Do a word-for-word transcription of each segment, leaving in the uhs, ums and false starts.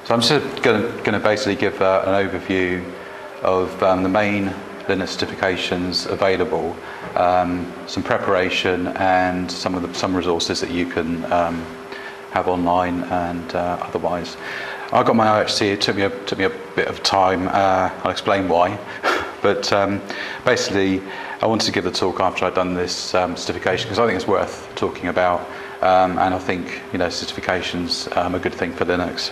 So I'm just going to basically give uh, an overview of um, the main Linux certifications available, um, some preparation, and some of the some resources that you can um, have online and uh, otherwise. I got my I H C. It took me a, took me a bit of time. Uh, I'll explain why. But um, basically, I wanted to give the talk after I'd done this um, certification because I think it's worth talking about, um, and I think you know certifications um, are a good thing for Linux.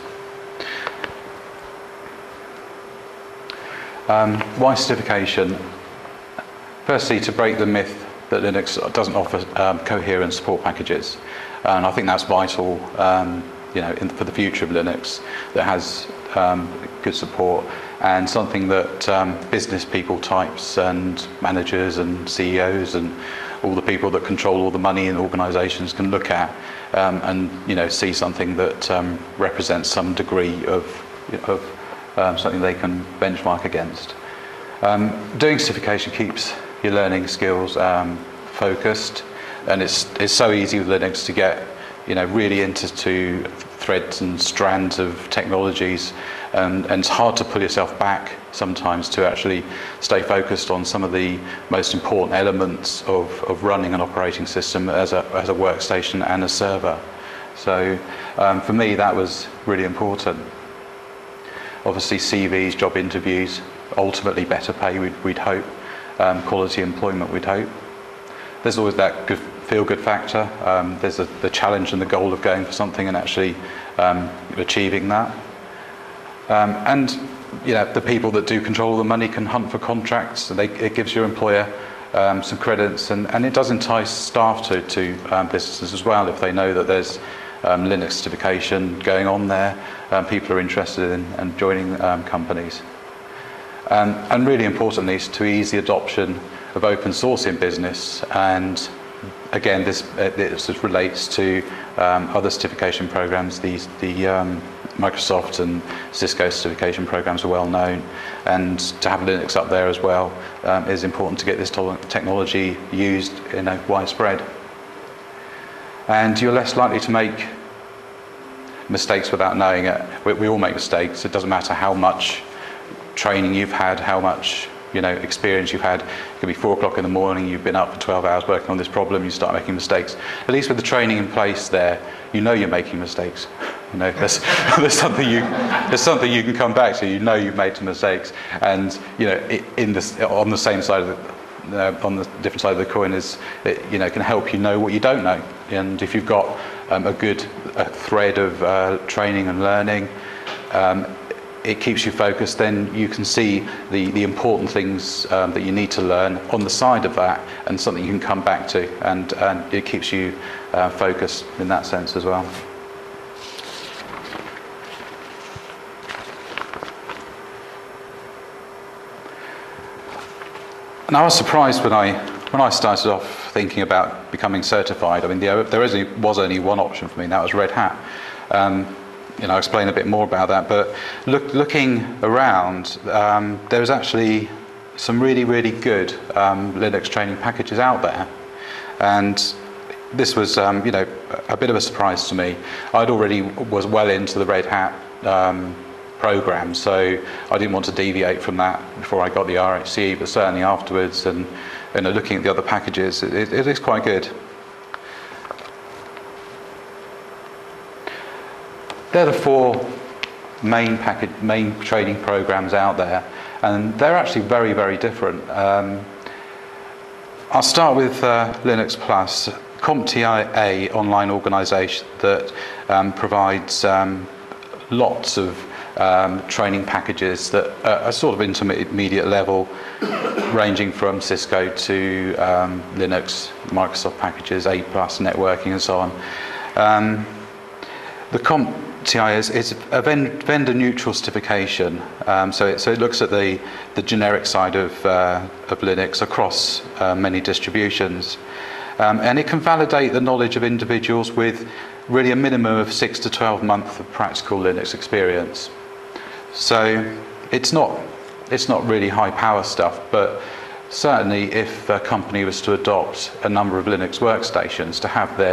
Um, why certification? Firstly, to break the myth that Linux doesn't offer um, coherent support packages, and I think that's vital. Um, you know, in, for the future of Linux, that has um, good support, and something that um, business people, types, and managers, and C E Os, and all the people that control all the money in organisations can look at um, and you know see something that um, represents some degree of of Um, something they can benchmark against. Um, doing certification keeps your learning skills um, focused, and it's it's so easy with Linux to get you know really into to threads and strands of technologies, and, and it's hard to pull yourself back sometimes to actually stay focused on some of the most important elements of, of running an operating system as a as a workstation and a server. So um, for me that was really important. Obviously C Vs, job interviews, ultimately better pay we'd, we'd hope, um, quality employment we'd hope. There's always that good, feel-good factor. Um, there's a, the challenge and the goal of going for something and actually um, achieving that. Um, and you know, the people that do control the money can hunt for contracts. So they, it gives your employer um, some credits, and, and it does entice staff to, to um, businesses as well if they know that there's Um, Linux certification going on there. Um, people are interested in, in joining um, companies. Um, and really importantly is to ease the adoption of open source in business. And again, this, uh, this relates to um, other certification programs. These, the um, Microsoft and Cisco certification programs are well known. And to have Linux up there as well um, is important to get this technology used you know, widespread. And you're less likely to make mistakes without knowing it. We, we all make mistakes. It doesn't matter how much training you've had, how much you know experience you've had. It could be four o'clock in the morning. You've been up for twelve hours working on this problem. You start making mistakes. At least with the training in place, there, you know you're making mistakes. You know there's, there's something you there's something you can come back to. You know you've made some mistakes, and you know in this on the same side of the Uh, on the different side of the coin is it, you know can help you know what you don't know, and if you've got um, a good a thread of uh, training and learning, um, it keeps you focused. Then you can see the the important things um, that you need to learn on the side of that, and something you can come back to, and, and it keeps you uh, focused in that sense as well. And I was surprised when I when I started off thinking about becoming certified. I mean, there, there only, was only one option for me, and that was Red Hat. Um, you know, I'll explain a bit more about that. But look, looking around, um, there was actually some really, really good um, Linux training packages out there, and this was, um, you know, a bit of a surprise to me. I'd already was well into the Red Hat Um, program, so I didn't want to deviate from that before I got the R H C, but certainly afterwards, and you know, looking at the other packages, it, it is quite good. They're the four main package, main training programs out there, and they're actually very, very different. Um, I'll start with uh, Linux Plus, CompTIA online organisation that um, provides um, lots of Um, training packages that are sort of intermediate level, ranging from Cisco to um, Linux, Microsoft packages, A plus, networking, and so on. Um, the CompTIA is, is a vendor-neutral certification, um, so, it, so it looks at the, the generic side of, uh, of Linux across uh, many distributions, um, and it can validate the knowledge of individuals with really a minimum of six to twelve months of practical Linux experience. So it's not it's not really high power stuff, but certainly if a company was to adopt a number of Linux workstations, to have their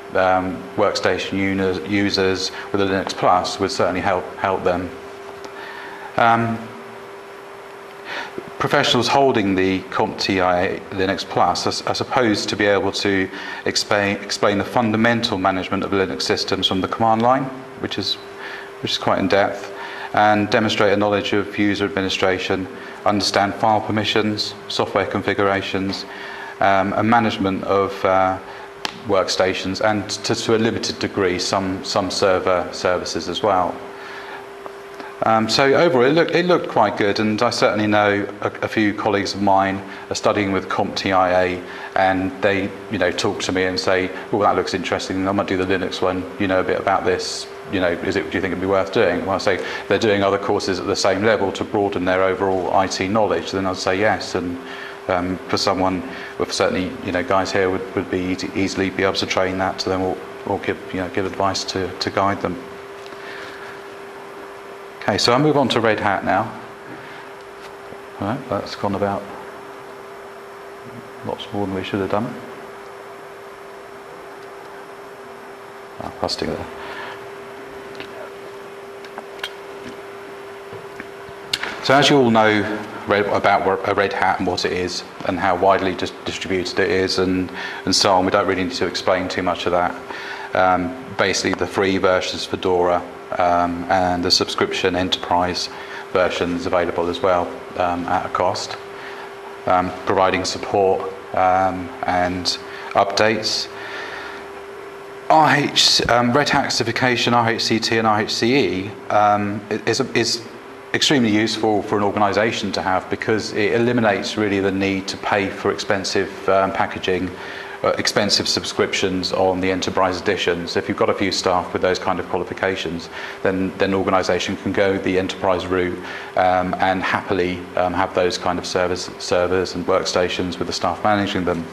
um, workstation users with a Linux Plus would certainly help help them. Um, professionals holding the CompTIA Linux Plus are, are supposed to be able to explain, explain the fundamental management of Linux systems from the command line, which is, which is quite in depth, and demonstrate a knowledge of user administration, understand file permissions, software configurations, um, and management of uh, workstations, and to, to a limited degree some, some server services as well. Um, so overall, it looked, it looked quite good, and I certainly know a, a few colleagues of mine are studying with CompTIA, and they, you know, talk to me and say, "Well, that looks interesting. I might do the Linux one. You know a bit about this. You know, is it? Do you think it'd be worth doing?" Well, I say they're doing other courses at the same level to broaden their overall I T knowledge. Then I'd say yes, and um, for someone, well, certainly, you know, guys here would, would be easy, easily be able to train that to them, or, or give, you know, give advice to to guide them. Okay, so I'll move on to Red Hat now. All right, that's gone about lots more than we should have done. Ah, busting there. So as you all know about a Red Hat and what it is and how widely dis distributed it is and, and so on, we don't really need to explain too much of that. Um, basically the free versions Fedora um, and the subscription enterprise versions available as well um, at a cost, um, providing support um, and updates. R H, um, Red Hat certification, R H C T and R H C E um, is, is extremely useful for an organisation to have, because it eliminates really the need to pay for expensive um, packaging, uh, expensive subscriptions on the enterprise editions. If you've got a few staff with those kind of qualifications, then then an organisation can go the enterprise route um, and happily um, have those kind of servers, servers and workstations with the staff managing them.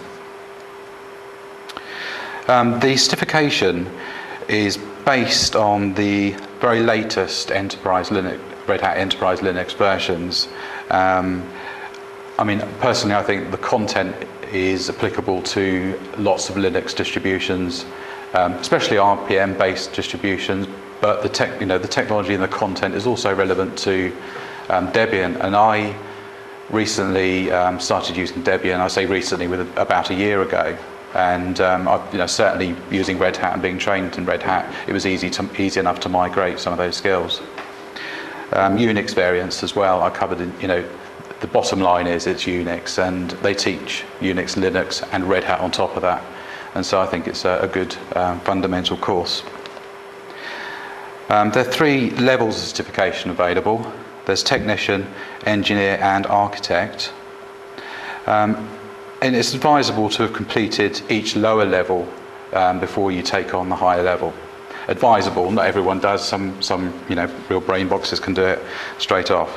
Um, the certification is based on the very latest enterprise Linux, Red Hat Enterprise Linux versions. Um, I mean, personally, I think the content is applicable to lots of Linux distributions, um, especially R P M-based distributions. But the tech, you know, the technology and the content is also relevant to um, Debian. And I recently um, started using Debian. I say recently, with about a year ago. And um, I, you know, certainly using Red Hat and being trained in Red Hat, it was easy to, easy enough to migrate some of those skills. Um, Unix variants as well. I covered, in, you know, the bottom line is it's Unix, and they teach Unix, Linux, and Red Hat on top of that. And so I think it's a, a good um, fundamental course. Um, there are three levels of certification available. There's technician, engineer, and architect. Um, And it's advisable to have completed each lower level um, before you take on the higher level. Advisable, not everyone does. Some, some, you know, real brain boxes can do it straight off.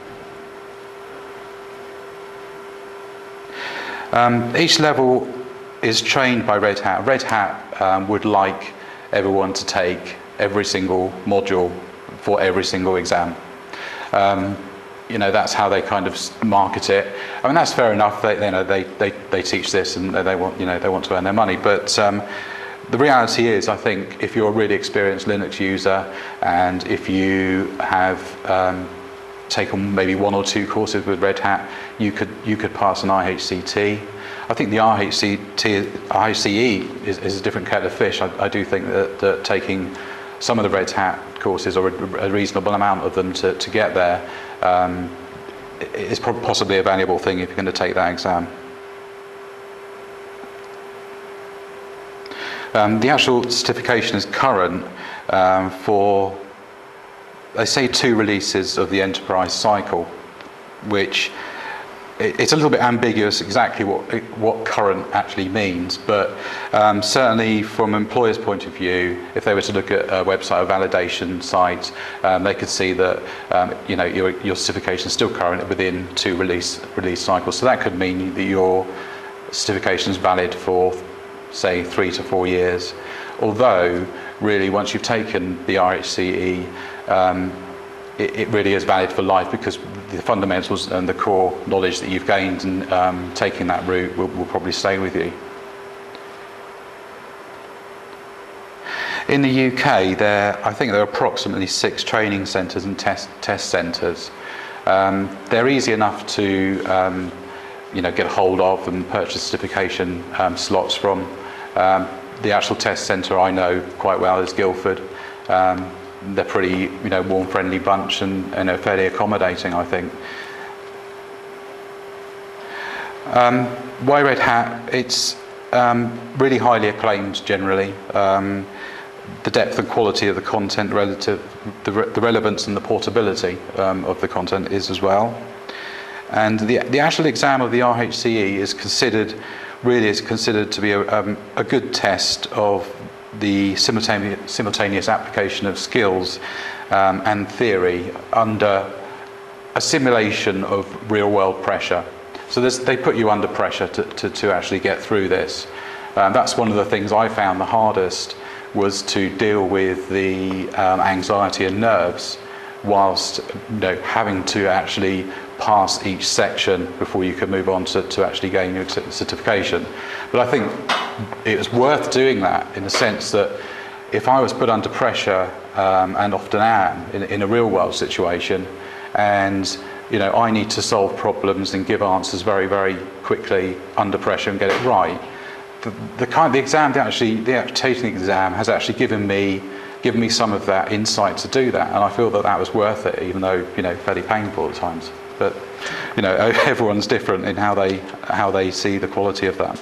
Um, each level is trained by Red Hat. Red Hat um, would like everyone to take every single module for every single exam. Um, You know, that's how they kind of market it. I mean, that's fair enough. They, you know, they, they, they teach this, and they want, you know, they want to earn their money. But um, the reality is, I think, if you're a really experienced Linux user, and if you have um, taken maybe one or two courses with Red Hat, you could you could pass an R H C T. I think the R H C T, R H C E is, is a different kettle of fish. I, I do think that, that taking some of the Red Hat courses, or a, a reasonable amount of them, to, to get there, um, is possibly a valuable thing if you're going to take that exam. Um, the actual certification is current um, for, they say, two releases of the enterprise cycle, which it's a little bit ambiguous exactly what what current actually means, but um, certainly from an employer's point of view, if they were to look at a website or validation site, um, they could see that um, you know your, your certification is still current within two release release cycles. So that could mean that your certification is valid for, say, three to four years. Although, really, once you've taken the R H C E, um, it, it really is valid for life, because the fundamentals and the core knowledge that you've gained and um, taking that route will, will probably stay with you. In the U K, there I think there are approximately six training centres and test test centres. Um, they're easy enough to um, you know, get hold of and purchase certification um, slots from. Um, the actual test centre I know quite well is Guildford. Um, they're pretty, you know, warm, friendly bunch, and, and are fairly accommodating, I think. Um, why Red Hat? It's um, really highly acclaimed generally. Um, the depth and quality of the content, relative, the, re the relevance and the portability um, of the content is as well. And the, the actual exam of the R H C E is considered, really is considered to be a, um, a good test of the simultaneous, simultaneous application of skills um, and theory under a simulation of real world pressure. So this, they put you under pressure to, to, to actually get through this. Um, that's one of the things I found the hardest, was to deal with the um, anxiety and nerves whilst, you know, having to actually pass each section before you can move on to, to actually gain your certification. But I think it was worth doing that, in the sense that if I was put under pressure, um, and often am in, in a real world situation, and you know, I need to solve problems and give answers very, very quickly under pressure and get it right. The, the kind, the exam, the actually, the taking exam has actually given me, given me some of that insight to do that, and I feel that that was worth it, even though, you know, fairly painful at times. But you know, everyone's different in how they how they see the quality of that.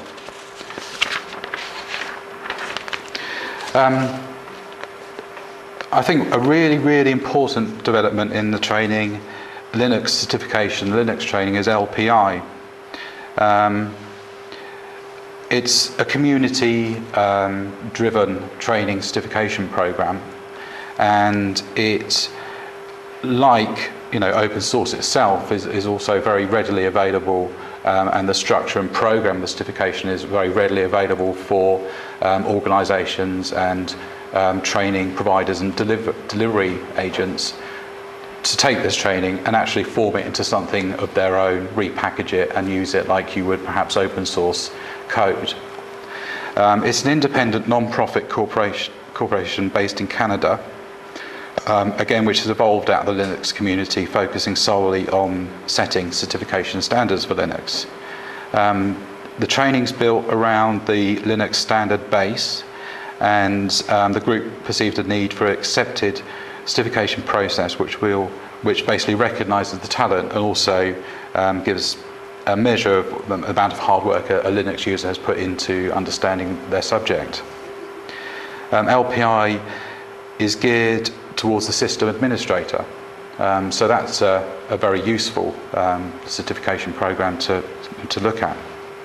Um, I think a really, really important development in the training, Linux certification, Linux training, is L P I. Um, it's a community-driven um, training certification program, and it, like you know, open source itself, is, is also very readily available, um, and the structure and program of the certification is very readily available for um, organisations and um, training providers and deliver, delivery agents to take this training and actually form it into something of their own, repackage it and use it like you would perhaps open source code. Um, it's an independent non-profit corporation, corporation based in Canada, um, again, which has evolved out of the Linux community, focusing solely on setting certification standards for Linux. Um, the training's built around the Linux standard base, and um, the group perceived a need for accepted certification process which will which basically recognises the talent and also um, gives a measure of the amount of hard work a, a Linux user has put into understanding their subject. Um, L P I is geared towards the system administrator, um, so that's a, a very useful um, certification program to, to look at.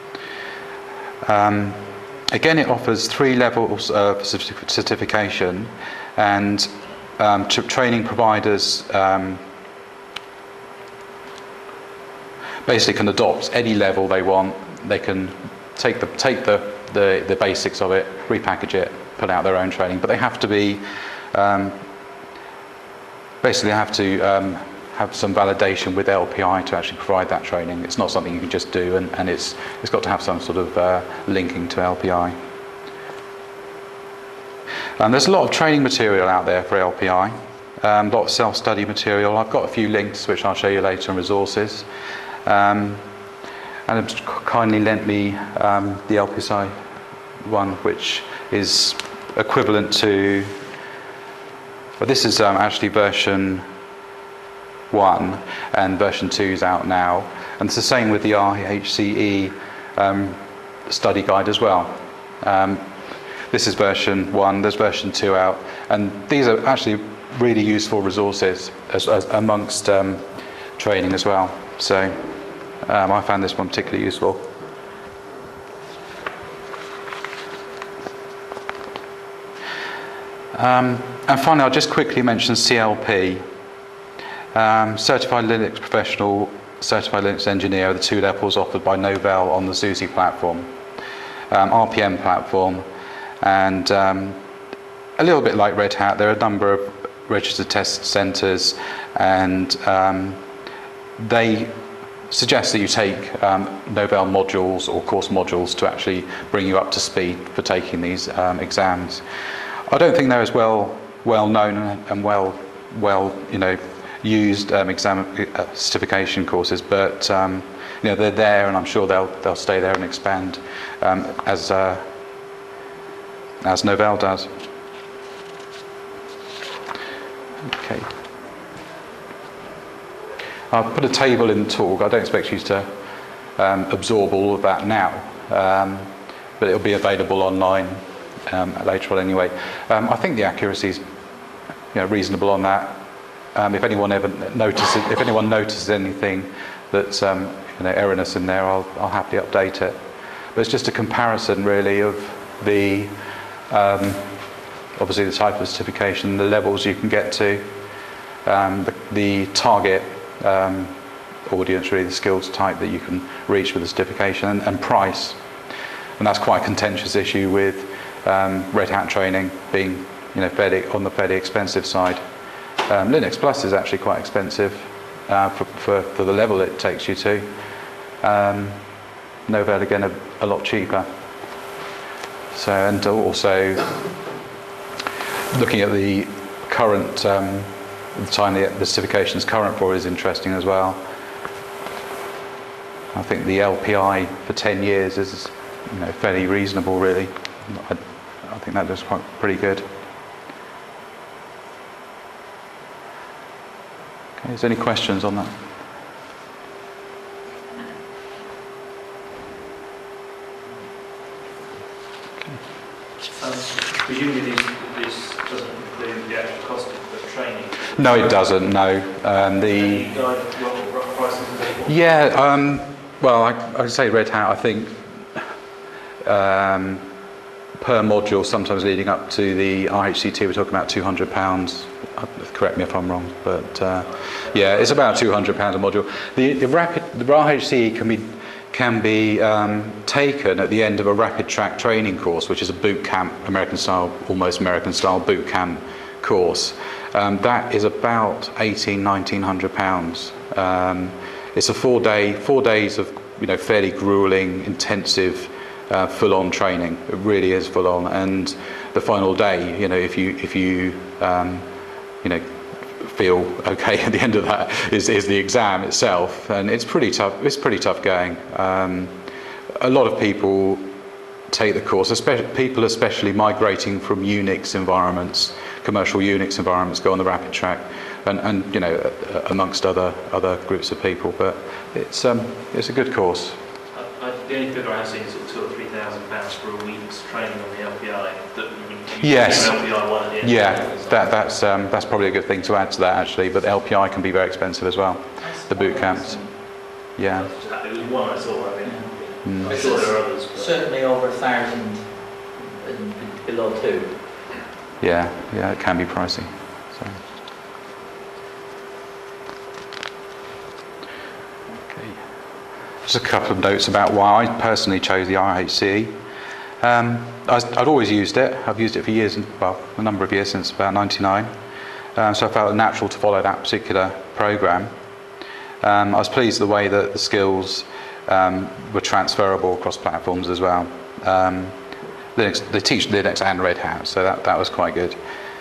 Um, again, it offers three levels of certification, and Um, to training providers um, basically can adopt any level they want. They can take the take the, the the basics of it, repackage it, put out their own training, but they have to be um, basically have to um, have some validation with L P I to actually provide that training. It's not something you can just do, and, and it's it's got to have some sort of uh, linking to L P I. Um, there's a lot of training material out there for L P I, um, a lot of self-study material. I've got a few links which I'll show you later on resources. Um, and it's kindly lent me um, the L P S I one, which is equivalent to, well, this is um, actually version one, and version two is out now. And it's the same with the R H C E um, study guide as well. Um, This is version one, there's version two out, and these are actually really useful resources as, as amongst um, training as well. So um, I found this one particularly useful. Um, and finally, I'll just quickly mention C L P, um, Certified Linux Professional, Certified Linux Engineer, the two levels offered by Novell on the SUSE platform, um, R P M platform. And um, a little bit like Red Hat, there are a number of registered test centres, and um, they suggest that you take um, Novell modules or course modules to actually bring you up to speed for taking these um, exams. I don't think they're as well well known and, and well well you know used um, exam uh, certification courses, but um, you know they're there, and I'm sure they'll they'll stay there and expand um, as uh, as Novell does. Okay. I'll put a table in the talk. I don't expect you to um, absorb all of that now, um, but it'll be available online um, later on anyway. Um, I think the accuracy is, you know, reasonable on that. Um, if anyone ever notices, if anyone notices anything that's um, you know erroneous in there, I'll I'll happily update it. But it's just a comparison really of the um, obviously the type of certification, the levels you can get to, um, the, the target. Um, audience, really the skills type that you can reach with the certification, and, and price, and that's quite a contentious issue with um, Red Hat training being, you know, fairly on the fairly expensive side. Um, Linux Plus is actually quite expensive uh, for, for, for the level it takes you to. Um, Novell again a, a lot cheaper. So, and also looking at the current. Um, The time the, the certification is current for is interesting as well. I think the L P I for ten years is, you know, fairly reasonable, really. I, I think that does quite pretty good. Okay, is there any questions on that? Okay. Um, presumably this, this doesn't include the actual cost of the training. No, it doesn't. No, um, the yeah. Um, well, I, I say Red Hat. I think um, per module, sometimes leading up to the I H C T, we're talking about two hundred pounds. Correct me if I'm wrong, but uh, yeah, it's about two hundred pounds a module. The, the rapid, the I H C can be can be um, taken at the end of a rapid track training course, which is a boot camp, American style, almost American style boot camp course. Um, that is about eighteen, nineteen hundred pounds. Um, it's a four day, four days of, you know, fairly grueling, intensive, uh, full-on training. It really is full-on. And the final day, you know, if you if you um, you know feel okay at the end of that, is is the exam itself, and it's pretty tough. It's pretty tough going. Um, a lot of people take the course, especially people especially migrating from Unix environments, commercial Unix environments, go on the rapid track, and, and you know, amongst other other groups of people. But it's um it's a good course. I, I, the only figure I have seen is sort of two or three thousand pounds for a week's training on the L P I. That you, you yes. L P I one at the end. Yeah, that that's um, that's probably a good thing to add to that actually. But the L P I can be very expensive as well. The boot camps. Yeah. It was one I saw. I think. Mm. I'm sure there are others. But certainly over a thousand and below two. Yeah, yeah, it can be pricey. So. Okay. Just a couple of notes about why I personally chose the I H C. Um, I was, I'd always used it. I've used it for years, well, a number of years, since about ninety-nine. Um, so I felt it natural to follow that particular program. Um, I was pleased with the way that the skills um, were transferable across platforms as well. Um, Linux, they teach Linux and Red Hat, so that, that was quite good.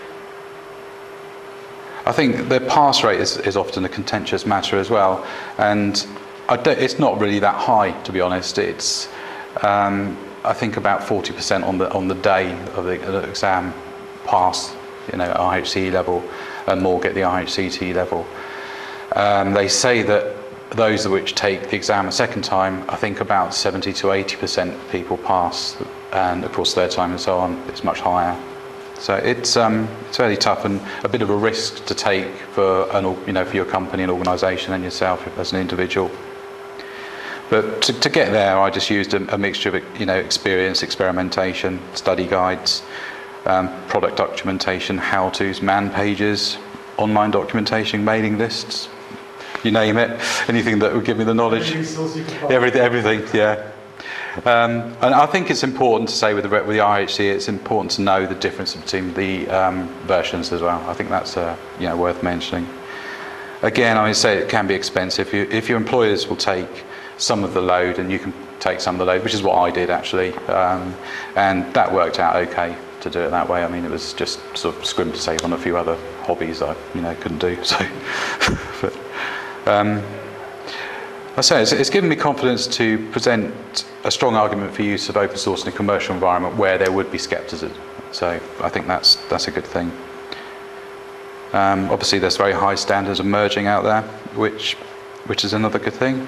I think the pass rate is, is often a contentious matter as well, and I don't, it's not really that high, to be honest. It's um, I think about forty percent on the on the day of the, the exam pass, you know, I H C E level, and more get the I H C T level. Um, they say that those which take the exam a second time, I think about seventy to eighty percent of people pass, and of course third time and so on, it's much higher. So it's um, it's fairly tough and a bit of a risk to take for an, you know, for your company and organisation and yourself as an individual. But to, to get there, I just used a, a mixture of, you know, experience, experimentation, study guides, um, product documentation, how-tos, man pages, online documentation, mailing lists. You name it, anything that would give me the knowledge. Everything, everything, yeah. Um, and I think it's important to say with the, with the I H C, it's important to know the difference between the um, versions as well. I think that's uh, you know, worth mentioning. Again, I would say it can be expensive. If, you, if your employers will take some of the load, and you can take some of the load, which is what I did actually, um, and that worked out okay. to do it that way. I mean, it was just sort of scrim to save on a few other hobbies I, you know, couldn't do. So, but, um, I say it's, it's given me confidence to present a strong argument for use of open source in a commercial environment where there would be scepticism. So I think that's that's a good thing. Um, obviously, there's very high standards emerging out there, which which is another good thing.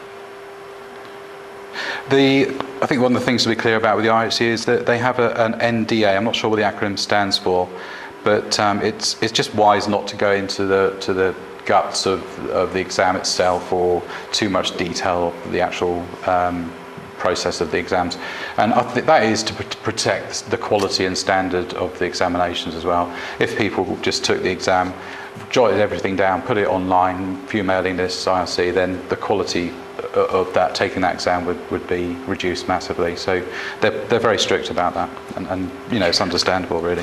The I think one of the things to be clear about with the I H C is that they have a, an N D A. I'm not sure what the acronym stands for, but um, it's it's just wise not to go into the to the guts of, of the exam itself or too much detail of the actual um, process of the exams, and I think that is to pr protect the quality and standard of the examinations as well. If people just took the exam, jotted everything down, put it online, few mailing lists, I R C, then the quality of that taking that exam would, would be reduced massively. So they're, they're very strict about that, and, and you know, it's understandable really.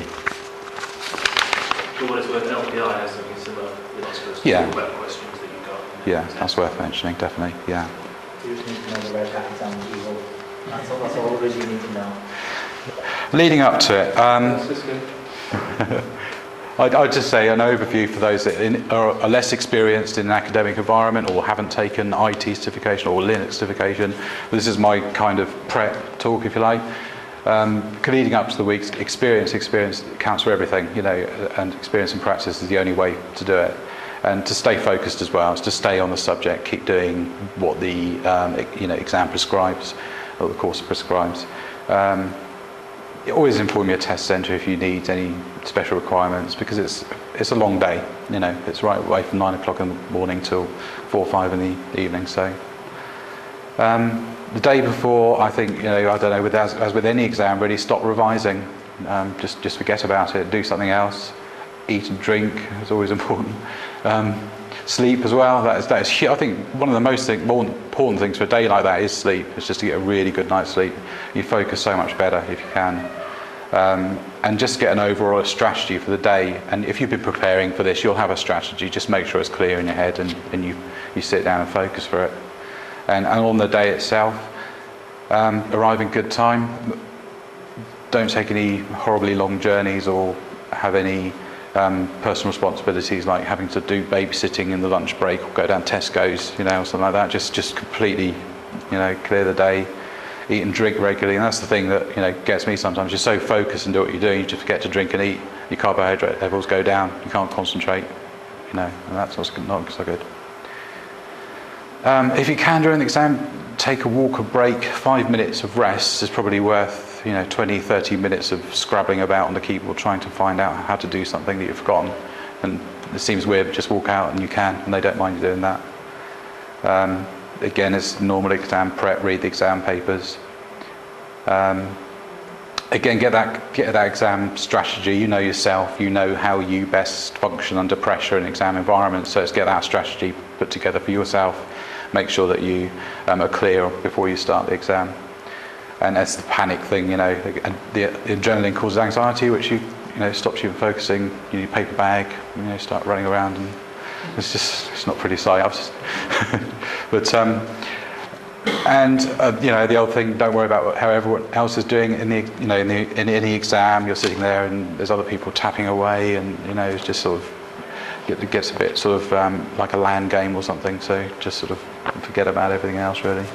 For what it's worth, L P I has something similar. You're not supposed to Yeah. talk about questions that you got. Yeah, that's worth mentioning, definitely. Yeah. You just need to know the Red Hat exam keyhole. That's all, that's all really you need to know. Leading up to it, um, That's just good. I'd, I'd just say an overview for those that in, are, are less experienced in an academic environment or haven't taken I T certification or Linux certification. This is my kind of prep talk, if you like. Um, leading up to the week's experience, experience counts for everything, you know, and experience and practice is the only way to do it. And to stay focused as well, is to stay on the subject, keep doing what the um, you know exam prescribes, or the course prescribes. Um, always inform your test centre if you need any special requirements, because it's it's a long day. You know, it's right away from nine o'clock in the morning till four or five in the evening. So um, the day before, I think, you know, I don't know, with as, as with any exam, really stop revising. Um, just just forget about it. Do something else. Eat and drink is always important. Um, sleep as well. That is, that is, I think one of the most thing, more important things for a day like that is sleep. It's just to get a really good night's sleep. You focus so much better if you can. Um, and just get an overall strategy for the day. And if you've been preparing for this, you'll have a strategy. Just make sure it's clear in your head, and, and you, you sit down and focus for it. And, and on the day itself, um, arrive in good time. Don't take any horribly long journeys or have any Um, personal responsibilities like having to do babysitting in the lunch break or go down Tesco's, you know, or something like that. Just, just completely, you know, clear the day, eat and drink regularly. And that's the thing that, you know, gets me sometimes. You're so focused and do what you're doing, you just forget to drink and eat. Your carbohydrate levels go down. You can't concentrate, you know, and that's not so good. Um, if you can during the exam, take a walk, a break. Five minutes of rest is probably worth, you know, twenty, thirty minutes of scrabbling about on the keyboard trying to find out how to do something that you've forgotten. And it seems weird, but just walk out and you can, and they don't mind you doing that. Um, again, it's normal exam prep, read the exam papers. Um, again, get that, get that exam strategy. You know yourself, you know how you best function under pressure in exam environments, so let's get that strategy put together for yourself. Make sure that you um, are clear before you start the exam. And that's the panic thing, you know, and the adrenaline causes anxiety, which you, you know, stops you from focusing. You need a paper bag, you know, start running around, and it's just, it's not pretty sight. But, um, and, uh, you know, the other thing, don't worry about how everyone else is doing in the, you know, in, the, in any exam. You're sitting there and there's other people tapping away, and, you know, it's just sort of, it gets a bit sort of um, like a LAN game or something, so just sort of forget about everything else, really.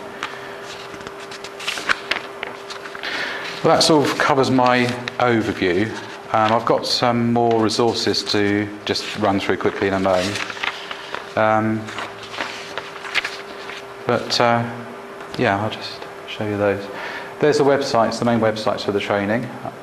Well, that sort of covers my overview. Um, I've got some more resources to just run through quickly in a moment. Um, but uh, yeah, I'll just show you those. There's the websites, the main websites for the training.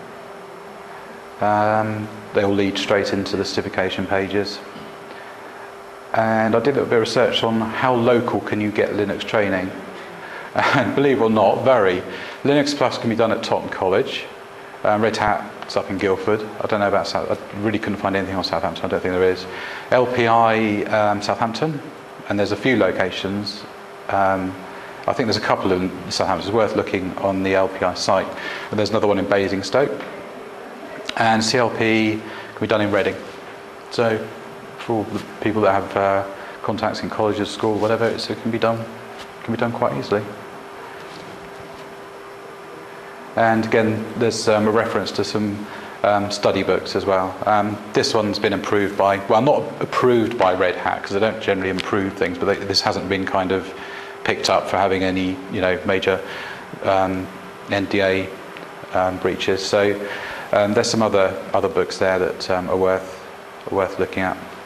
Um, they all lead straight into the certification pages. And I did a bit of research on how local can you get Linux training. And believe it or not, very. Linux Plus can be done at Totton College. Um, Red Hat's up in Guildford. I don't know about South. I really couldn't find anything on Southampton. I don't think there is. L P I um, Southampton, and there's a few locations. Um, I think there's a couple in Southampton. It's worth looking on the L P I site. And there's another one in Basingstoke. And C L P can be done in Reading. So for all the people that have uh, contacts in colleges, school, whatever, it's, it can be done. Can be done quite easily. And again, there's um, a reference to some um, study books as well. Um, this one's been improved by, well, not approved by Red Hat, because they don't generally improve things, but they, this hasn't been kind of picked up for having any, you know, major um, N D A um, breaches. So um, there's some other other books there that um, are worth are worth looking at.